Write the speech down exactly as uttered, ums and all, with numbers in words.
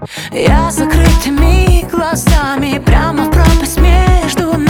Я закрытыми глазами прямо в пропасть между нами.